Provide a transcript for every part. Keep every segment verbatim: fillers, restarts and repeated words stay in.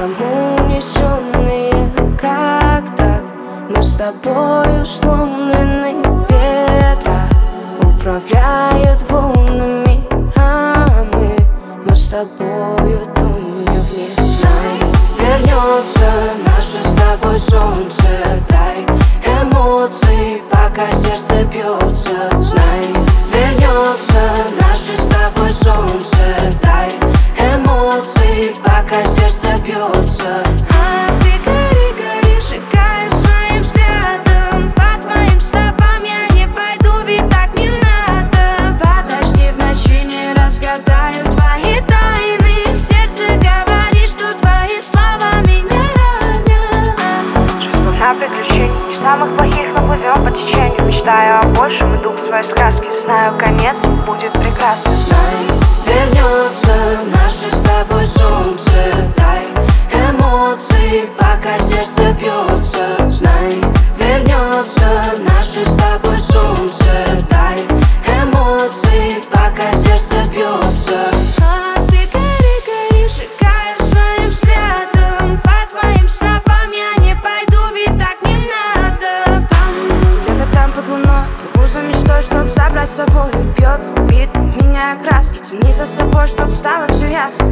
ветром унесенные. Как так? Мы с тобою сломлены. Ветра управляют волнами, а мы, мы с тобою тонем вниз. Знай, вернется наше с тобой солнце. Дай эмоций, пока сердце бьется. Знай, вернется наше с тобой солнце. Дай эмоций, пока сердце бьется. А ты гори, гори, сжигая своим взглядом. По твоим стопам я не пойду, ведь так не надо. Подожди, в ночи не разгадаю твои тайны. Сердце говорит, что твои слова меня ранят. Жизнь полна приключений, не самых плохих, но плывем по течению. Мечтаю о большем, иду к своей сказке. Знаю, конец будет прекрасно. Знай, вернется наше с тобой солнце. Дай эмоций, пока сердце бьется. Знай, вернется наше с тобой солнце. Дай эмоций, пока сердце бьется. А ты гори, гори, сжигая своим взглядом. По твоим стопам я не пойду, ведь так не надо. Где-то там под луной плыву за мечтой, чтоб забрать с собой. Бьет бит, меняя краски. Тяни за собой, чтоб стало все ясно.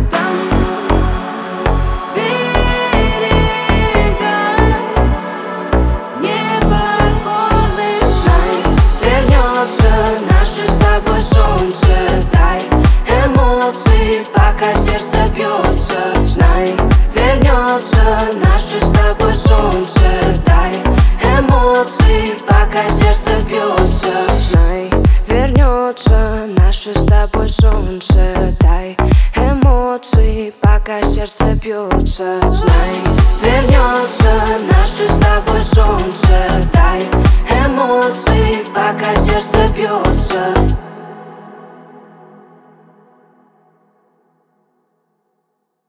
Пока сердце бьется. Знай, вернется наше с тобой солнце. Дай эмоций, пока сердце бьется. Знай, вернется наше с тобой солнце. Дай эмоций, пока сердце бьется. Знай, вернется наше с тобой солнце.